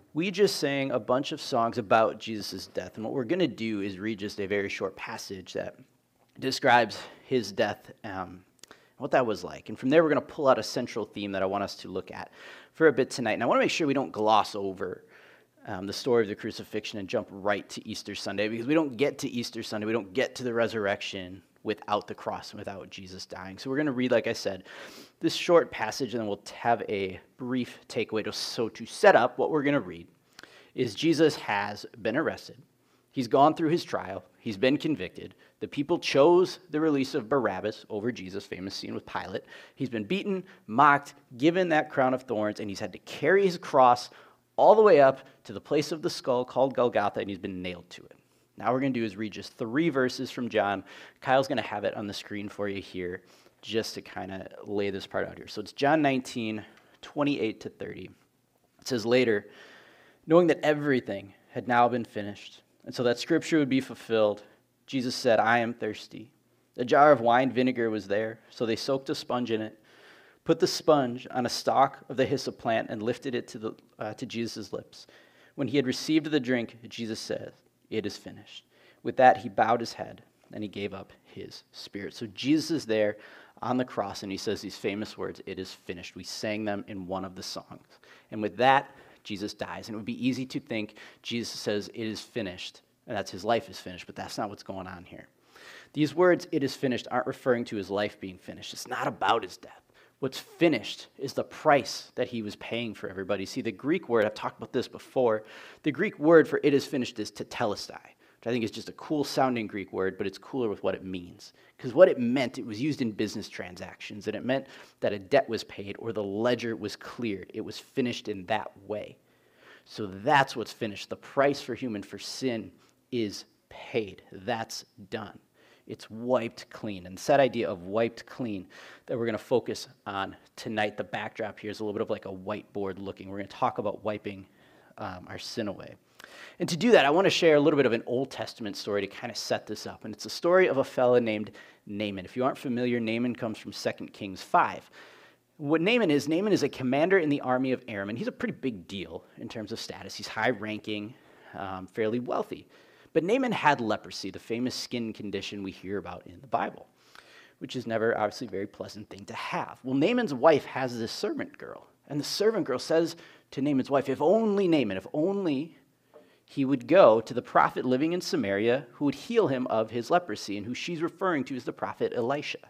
We just sang a bunch of songs about Jesus' death, and what we're going to do is read just a very short passage that describes his death, what that was like. And from there, we're going to pull out a central theme that I want us to look at for a bit tonight. And I want to make sure we don't gloss over the story of the crucifixion and jump right to Easter Sunday, because we don't get to Easter Sunday, we don't get to the resurrection without the cross and without Jesus dying. So we're going to read, like I said, this short passage, and then we'll have a brief takeaway. So to set up, what we're going to read is Jesus has been arrested. He's gone through his trial. He's been convicted. The people chose the release of Barabbas over Jesus, famous scene with Pilate. He's been beaten, mocked, given that crown of thorns, and he's had to carry his cross all the way up to the place of the skull called Golgotha, and he's been nailed to it. Now what we're going to do is read just 3 verses from John. Kyle's going to have it on the screen for you here just to kind of lay this part out here. So it's John 19, 28 to 30. It says, "Later, knowing that everything had now been finished, and so that scripture would be fulfilled, Jesus said, 'I am thirsty.' A jar of wine vinegar was there, so they soaked a sponge in it, put the sponge on a stalk of the hyssop plant, and lifted it to Jesus' lips. When he had received the drink, Jesus said, 'It is finished.' With that, he bowed his head, and he gave up his spirit." So Jesus is there on the cross, and he says these famous words, "It is finished." We sang them in one of the songs. And with that, Jesus dies. And it would be easy to think Jesus says, "It is finished," and that's his life is finished, but that's not what's going on here. These words, "it is finished," aren't referring to his life being finished. It's not about his death. What's finished is the price that he was paying for everybody. See, the Greek word, I've talked about this before, the Greek word for "it is finished" is tetelestai, which I think is just a cool sounding Greek word, but it's cooler with what it means. Because what it meant, it was used in business transactions, and it meant that a debt was paid or the ledger was cleared. It was finished in that way. So that's what's finished. The price for sin is paid. That's done. It's wiped clean. And it's that idea of wiped clean that we're going to focus on tonight. The backdrop here is a little bit of like a whiteboard looking. We're going to talk about wiping our sin away. And to do that, I want to share a little bit of an Old Testament story to kind of set this up. And it's a story of a fella named Naaman. If you aren't familiar, Naaman comes from 2 Kings 5. What Naaman is a commander in the army of Aram, and he's a pretty big deal in terms of status. He's high-ranking, fairly wealthy. But Naaman had leprosy, the famous skin condition we hear about in the Bible, which is never, obviously, a very pleasant thing to have. Well, Naaman's wife has this servant girl, and the servant girl says to Naaman's wife, if only he would go to the prophet living in Samaria who would heal him of his leprosy, and who she's referring to as the prophet Elisha.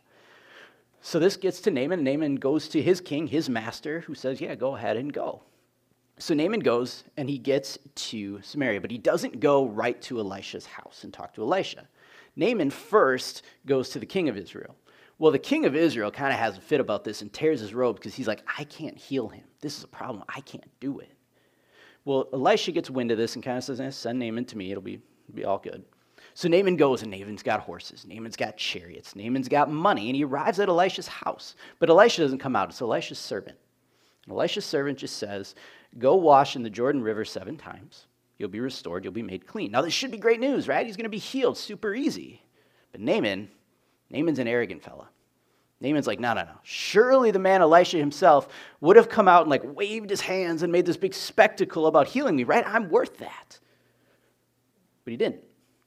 So this gets to Naaman. Naaman goes to his king, his master, who says, yeah, go ahead and go. So Naaman goes, and he gets to Samaria, but he doesn't go right to Elisha's house and talk to Elisha. Naaman first goes to the king of Israel. Well, the king of Israel kind of has a fit about this and tears his robe because he's like, I can't heal him. This is a problem. I can't do it. Well, Elisha gets wind of this and kind of says, send Naaman to me. It'll be all good. So Naaman goes, and Naaman's got horses. Naaman's got chariots. Naaman's got money, and he arrives at Elisha's house. But Elisha doesn't come out. It's Elisha's servant. And Elisha's servant just says, go wash in the Jordan River 7 times. You'll be restored. You'll be made clean. Now, this should be great news, right? He's going to be healed super easy. But Naaman's an arrogant fella. Naaman's like, no. Surely the man Elisha himself would have come out and like waved his hands and made this big spectacle about healing me, right? I'm worth that. But he didn't.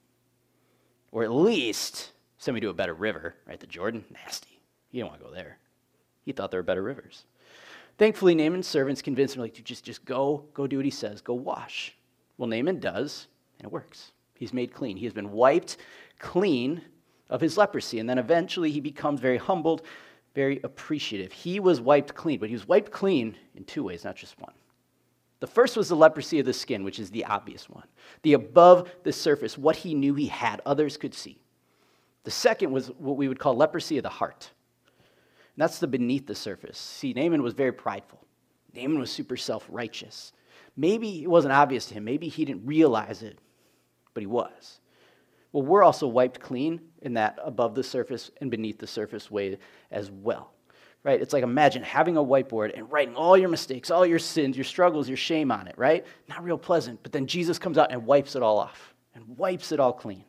Or at least send me to a better river, right? The Jordan, nasty. You don't want to go there. He thought there were better rivers. Thankfully, Naaman's servants convinced him, like, just go do what he says. Go wash. Well, Naaman does, and it works. He's made clean. He has been wiped clean of his leprosy, and then eventually he becomes very humbled, very appreciative. He was wiped clean, but he was wiped clean in 2 ways, not just one. The first was the leprosy of the skin, which is the obvious one. The above the surface, what he knew he had, others could see. The second was what we would call leprosy of the heart. And that's the beneath the surface. See, Naaman was very prideful. Naaman was super self-righteous. Maybe it wasn't obvious to him. Maybe he didn't realize it, but he was. Well, we're also wiped clean in that above the surface and beneath the surface way as well, right? It's like imagine having a whiteboard and writing all your mistakes, all your sins, your struggles, your shame on it, right? Not real pleasant, but then Jesus comes out and wipes it all off and wipes it all clean.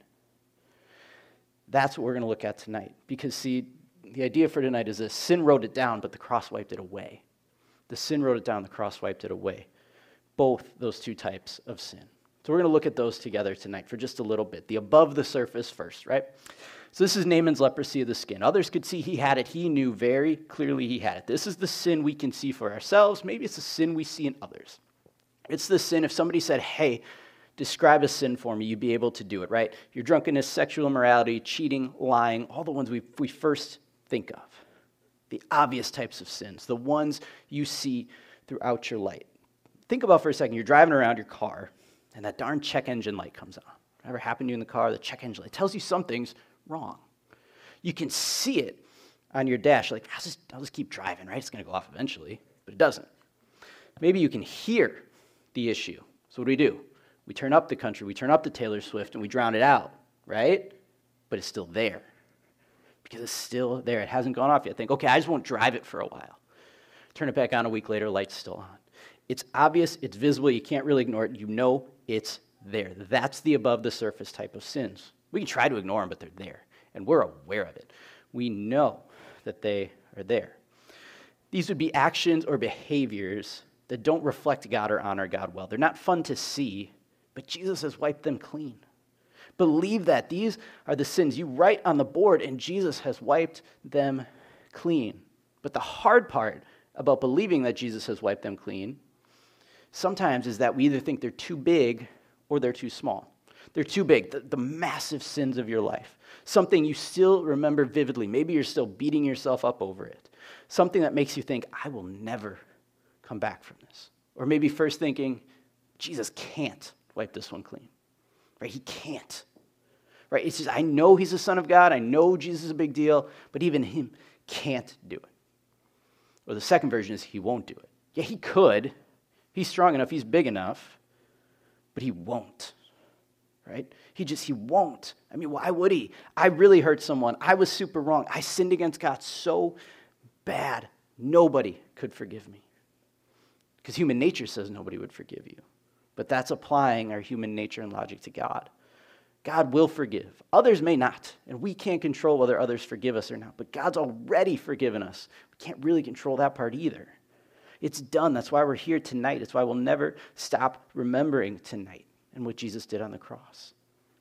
That's what we're going to look at tonight because, see, the idea for tonight is this. Sin wrote it down, but the cross wiped it away. The sin wrote it down, the cross wiped it away. both those two types of sin. So we're going to look at those together tonight for just a little bit. The above the surface first, right? So this is Naaman's leprosy of the skin. Others could see he had it. He knew very clearly he had it. This is the sin we can see for ourselves. Maybe it's the sin we see in others. It's the sin if somebody said, hey, describe a sin for me, you'd be able to do it, right? Your drunkenness, sexual immorality, cheating, lying, all the ones we first think of. The obvious types of sins, the ones you see throughout your life. Think about for a second, you're driving around your car, and that darn check engine light comes on. Whatever happened to you in the car, the check engine light tells you something's wrong. You can see it on your dash, like, I'll just keep driving, right? It's going to go off eventually, but it doesn't. Maybe you can hear the issue. So what do? We turn up the country, we turn up the Taylor Swift, and we drown it out, right? But it's still there. Because it's still there. It hasn't gone off yet. Think, okay, I just won't drive it for a while. Turn it back on a week later, light's still on. It's obvious, it's visible, you can't really ignore it. You know it's there. That's the above the surface type of sins. We can try to ignore them, but they're there. And we're aware of it. We know that they are there. These would be actions or behaviors that don't reflect God or honor God well. They're not fun to see, but Jesus has wiped them clean. Believe that. These are the sins you write on the board, and Jesus has wiped them clean. But the hard part about believing that Jesus has wiped them clean sometimes is that we either think they're too big or they're too small. They're too big, the massive sins of your life. Something you still remember vividly. Maybe you're still beating yourself up over it. Something that makes you think, I will never come back from this. Or maybe first thinking, Jesus can't wipe this one clean. Right? He can't. Right? It's just, I know he's the Son of God. I know Jesus is a big deal, but even him can't do it. Or the second version is he won't do it. Yeah, he could. He's strong enough. He's big enough, but he won't. Right? He won't. I mean, why would he? I really hurt someone. I was super wrong. I sinned against God so bad. Nobody could forgive me. Because human nature says nobody would forgive you. But that's applying our human nature and logic to God. God will forgive. Others may not. And we can't control whether others forgive us or not. But God's already forgiven us. We can't really control that part either. It's done. That's why we're here tonight. It's why we'll never stop remembering tonight and what Jesus did on the cross.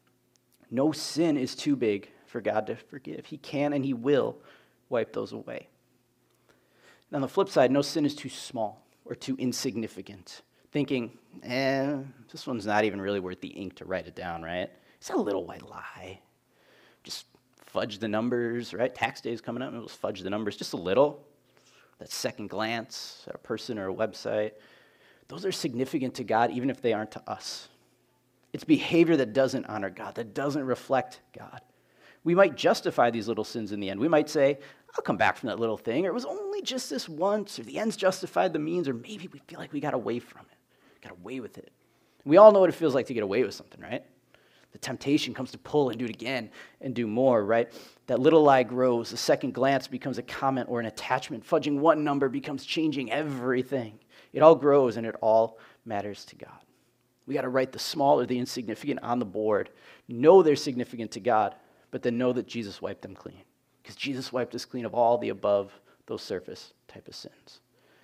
No sin is too big for God to forgive. He can and he will wipe those away. And on the flip side, no sin is too small or too insignificant. Thinking, this one's not even really worth the ink to write it down, right? It's a little white lie. Just fudge the numbers, right? Tax day is coming up, and we'll fudge the numbers just a little. That second glance at a person or a website. Those are significant to God, even if they aren't to us. It's behavior that doesn't honor God, that doesn't reflect God. We might justify these little sins in the end. We might say, I'll come back from that little thing, or it was only just this once, or the ends justified the means, or maybe we feel like we got away from it, got away with it. We all know what it feels like to get away with something, right? The temptation comes to pull and do it again and do more, right? That little lie grows. The second glance becomes a comment or an attachment. Fudging one number becomes changing everything. It all grows and it all matters to God. We got to write the small or the insignificant on the board. Know they're significant to God, but then know that Jesus wiped them clean. Because Jesus wiped us clean of all the above those surface type of sins.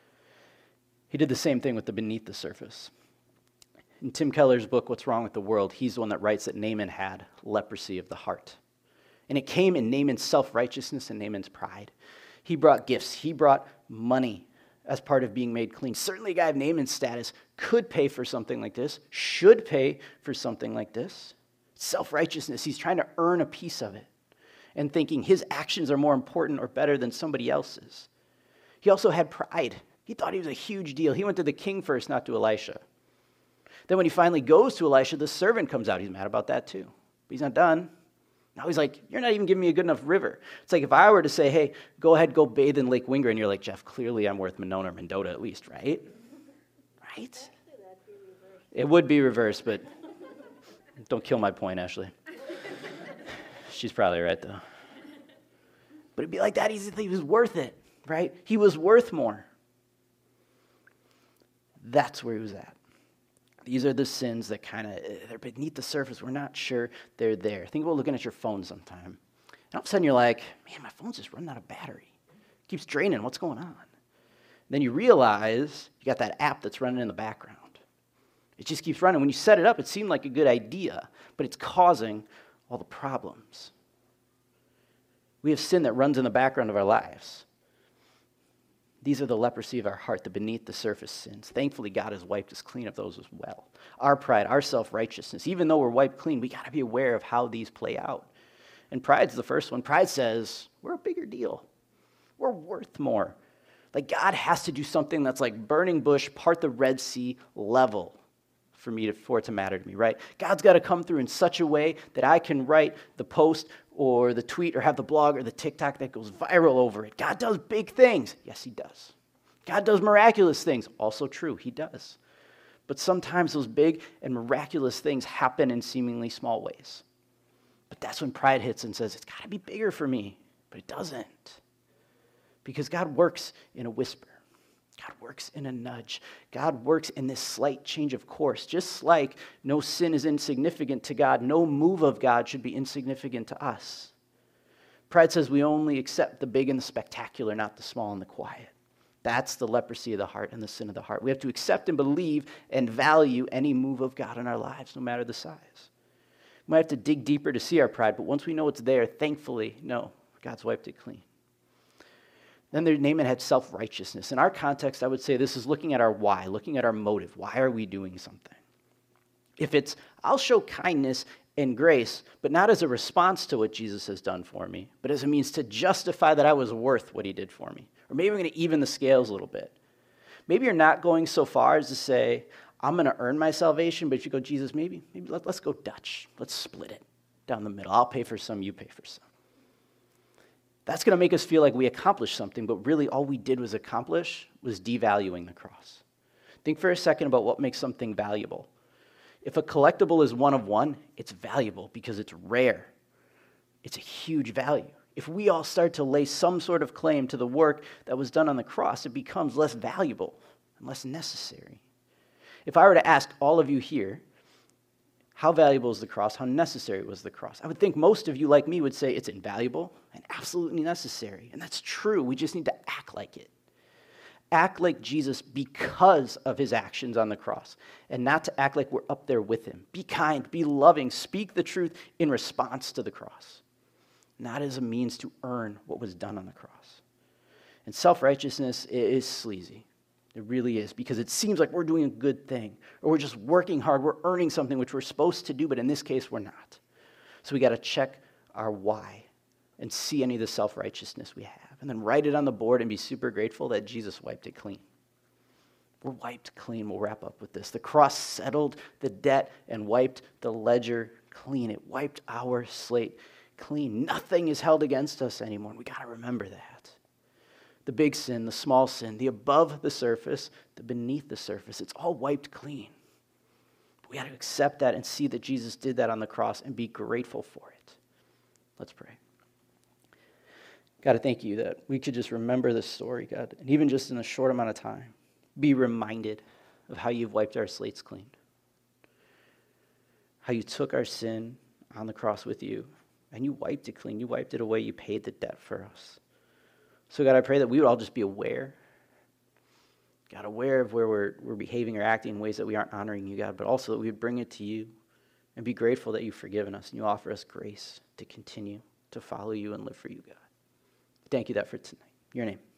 He did the same thing with the beneath the surface. In Tim Keller's book, What's Wrong with the World, he's the one that writes that Naaman had leprosy of the heart. And it came in Naaman's self-righteousness and Naaman's pride. He brought gifts. He brought money as part of being made clean. Certainly a guy of Naaman's status could pay for something like this, should pay for something like this. Self-righteousness, he's trying to earn a piece of it and thinking his actions are more important or better than somebody else's. He also had pride. He thought he was a huge deal. He went to the king first, not to Elisha. Then when he finally goes to Elisha, the servant comes out. He's mad about that too. But he's not done. Now he's like, you're not even giving me a good enough river. It's like if I were to say, hey, go ahead, go bathe in Lake Winger, and you're like, Jeff, clearly I'm worth Monona or Mendota at least, right? Right? It would be reversed, but don't kill my point, Ashley. She's probably right, though. But it'd be like that. He was worth it, right? He was worth more. That's where he was at. These are the sins that they're beneath the surface. We're not sure they're there. Think about looking at your phone sometime. And all of a sudden you're like, man, my phone's just running out of battery. It keeps draining. What's going on? Then you realize you got that app that's running in the background. It just keeps running. When you set it up, it seemed like a good idea, but it's causing all the problems. We have sin that runs in the background of our lives. These are the leprosy of our heart, the beneath the surface sins. Thankfully, God has wiped us clean of those as well. Our pride, our self-righteousness, even though we're wiped clean, we got to be aware of how these play out. And pride's the first one. Pride says, we're a bigger deal. We're worth more. Like God has to do something that's like burning bush, part the Red Sea level for it to matter to me, right? God's got to come through in such a way that I can write the post or the tweet or have the blog or the TikTok that goes viral over it. God does big things. Yes, he does. God does miraculous things. Also true, he does. But sometimes those big and miraculous things happen in seemingly small ways. But that's when pride hits and says, it's got to be bigger for me. But it doesn't. Because God works in a whisper. God works in a nudge. God works in this slight change of course. Just like no sin is insignificant to God, no move of God should be insignificant to us. Pride says we only accept the big and the spectacular, not the small and the quiet. That's the leprosy of the heart and the sin of the heart. We have to accept and believe and value any move of God in our lives, no matter the size. We might have to dig deeper to see our pride, but once we know it's there, thankfully, no, God's wiped it clean. Then Naaman had self-righteousness. In our context, I would say this is looking at our why, looking at our motive. Why are we doing something? If it's, I'll show kindness and grace, but not as a response to what Jesus has done for me, but as a means to justify that I was worth what he did for me. Or maybe I'm going to even the scales a little bit. Maybe you're not going so far as to say, I'm going to earn my salvation, but you go, Jesus, maybe let's go Dutch. Let's split it down the middle. I'll pay for some, you pay for some. That's going to make us feel like we accomplished something, but really all we did was devaluing the cross. Think for a second about what makes something valuable. If a collectible is one of one, it's valuable because it's rare. It's a huge value. If we all start to lay some sort of claim to the work that was done on the cross, it becomes less valuable and less necessary. If I were to ask all of you here, how valuable is the cross? How necessary was the cross? I would think most of you, like me, would say it's invaluable and absolutely necessary. And that's true. We just need to act like it. Act like Jesus because of his actions on the cross, and not to act like we're up there with him. Be kind, be loving, speak the truth in response to the cross, not as a means to earn what was done on the cross. And self-righteousness is sleazy. It really is, because it seems like we're doing a good thing, or we're just working hard, we're earning something which we're supposed to do, but in this case, we're not. So we got to check our why and see any of the self-righteousness we have, and then write it on the board and be super grateful that Jesus wiped it clean. We're wiped clean. We'll wrap up with this. The cross settled the debt and wiped the ledger clean. It wiped our slate clean. Nothing is held against us anymore, and we got to remember that. The big sin, the small sin, the above the surface, the beneath the surface, it's all wiped clean. We got to accept that and see that Jesus did that on the cross and be grateful for it. Let's pray. God, I thank you that we could just remember this story, God, and even just in a short amount of time, be reminded of how you've wiped our slates clean, how you took our sin on the cross with you, and you wiped it clean. You wiped it away. You paid the debt for us. So God, I pray that we would all just be aware, God, aware of where we're behaving or acting in ways that we aren't honoring you, God, but also that we would bring it to you and be grateful that you've forgiven us and you offer us grace to continue to follow you and live for you, God. Thank you that for tonight. In your name.